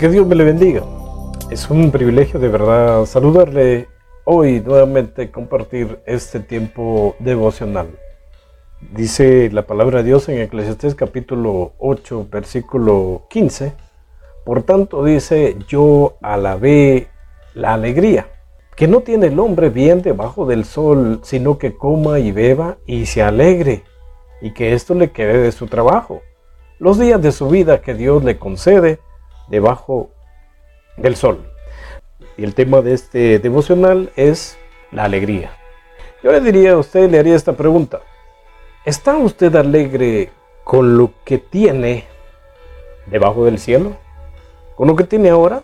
Que Dios me le bendiga. Es un privilegio de verdad saludarle hoy nuevamente, compartir este tiempo devocional. Dice la palabra de Dios en Eclesiastés capítulo 8, versículo 15. Por tanto dice, yo alabé la alegría, que no tiene el hombre bien debajo del sol, sino que coma y beba y se alegre, y que esto le quede de su trabajo, los días de su vida que Dios le concede debajo del sol. Y el tema de este devocional es la alegría. Yo le diría a usted, le haría esta pregunta: ¿está usted alegre con lo que tiene debajo del cielo? ¿Con lo que tiene ahora?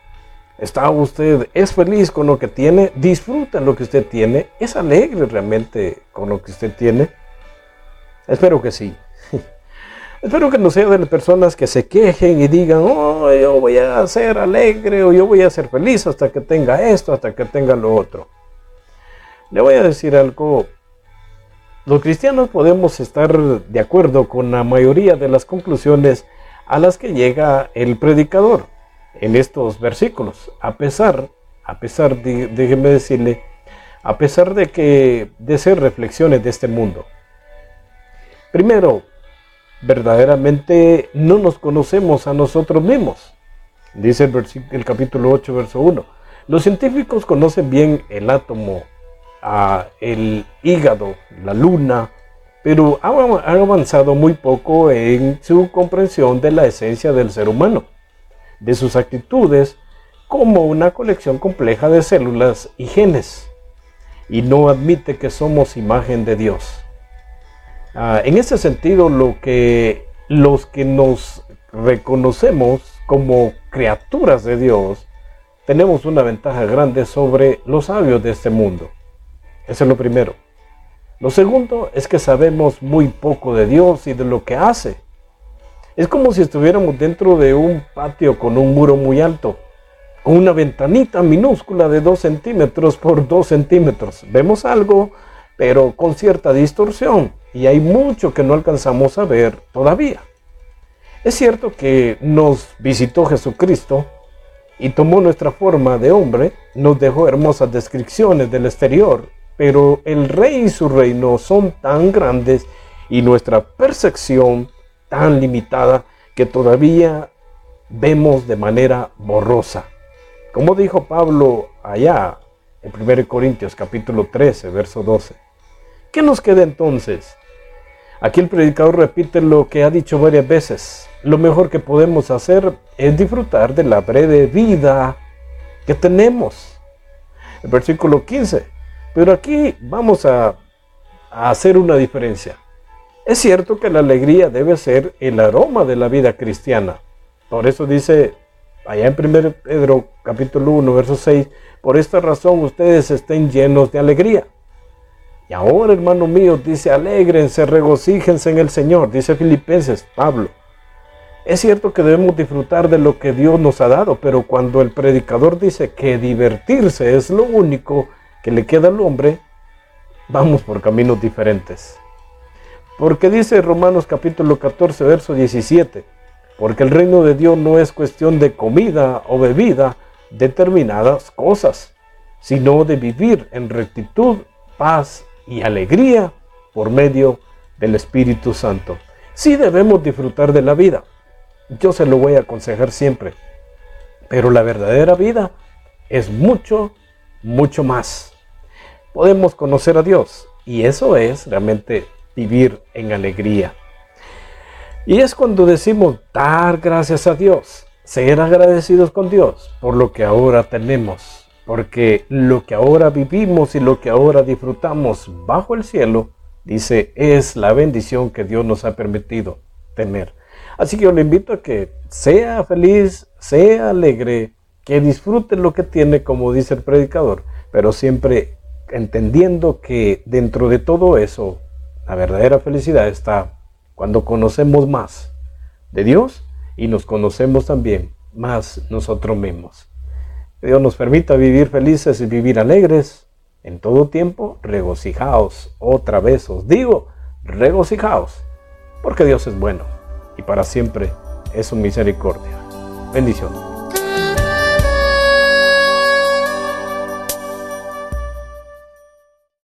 ¿Es feliz con lo que tiene? ¿Disfruta lo que usted tiene? ¿Es alegre realmente con lo que usted tiene? Espero que sí. Espero que no sea de las personas que se quejen y digan, oh, yo voy a ser alegre o yo voy a ser feliz hasta que tenga esto, hasta que tenga lo otro. Le voy a decir algo. Los cristianos podemos estar de acuerdo con la mayoría de las conclusiones a las que llega el predicador en estos versículos, a pesar déjeme decirle, a pesar de ser reflexiones de este mundo. Primero, verdaderamente no nos conocemos a nosotros mismos. Dice el capítulo 8, verso 1. Los científicos conocen bien el átomo, el hígado, la luna, pero han avanzado muy poco en su comprensión de la esencia del ser humano, de sus actitudes como una colección compleja de células y genes, y no admite que somos imagen de Dios. En ese sentido, los que nos reconocemos como criaturas de Dios, tenemos una ventaja grande sobre los sabios de este mundo. Eso es lo primero. Lo segundo es que sabemos muy poco de Dios y de lo que hace. Es como si estuviéramos dentro de un patio con un muro muy alto, con una ventanita minúscula de 2 centímetros por 2 centímetros. Vemos algo, pero con cierta distorsión, y hay mucho que no alcanzamos a ver todavía. Es cierto que nos visitó Jesucristo y tomó nuestra forma de hombre, nos dejó hermosas descripciones del exterior, pero el Rey y su reino son tan grandes y nuestra percepción tan limitada que todavía vemos de manera borrosa. Como dijo Pablo allá en 1 Corintios capítulo 13, verso 12. ¿Qué nos queda entonces? Aquí el predicador repite lo que ha dicho varias veces. Lo mejor que podemos hacer es disfrutar de la breve vida que tenemos. El versículo 15. Pero aquí vamos a hacer una diferencia. Es cierto que la alegría debe ser el aroma de la vida cristiana. Por eso dice allá en 1 Pedro capítulo 1, verso 6, por esta razón ustedes estén llenos de alegría. Y ahora, hermano mío, dice, alégrense, regocíjense en el Señor, dice Filipenses, Pablo. Es cierto que debemos disfrutar de lo que Dios nos ha dado, pero cuando el predicador dice que divertirse es lo único que le queda al hombre, vamos por caminos diferentes. Porque dice Romanos capítulo 14, verso 17, porque el reino de Dios no es cuestión de comida o bebida, determinadas cosas, sino de vivir en rectitud, paz y alegría por medio del Espíritu Santo. Sí debemos disfrutar de la vida, yo se lo voy a aconsejar siempre, pero la verdadera vida es mucho, mucho más. Podemos conocer a Dios y eso es realmente vivir en alegría. Y es cuando decimos dar gracias a Dios, ser agradecidos con Dios por lo que ahora tenemos, porque lo que ahora vivimos y lo que ahora disfrutamos bajo el cielo, dice, es la bendición que Dios nos ha permitido tener. Así que yo le invito a que sea feliz, sea alegre, que disfrute lo que tiene, como dice el predicador, pero siempre entendiendo que dentro de todo eso, la verdadera felicidad está cuando conocemos más de Dios y nos conocemos también más nosotros mismos. Que Dios nos permita vivir felices y vivir alegres en todo tiempo. Regocijaos, otra vez os digo, regocijaos, porque Dios es bueno y para siempre es su misericordia. Bendiciones.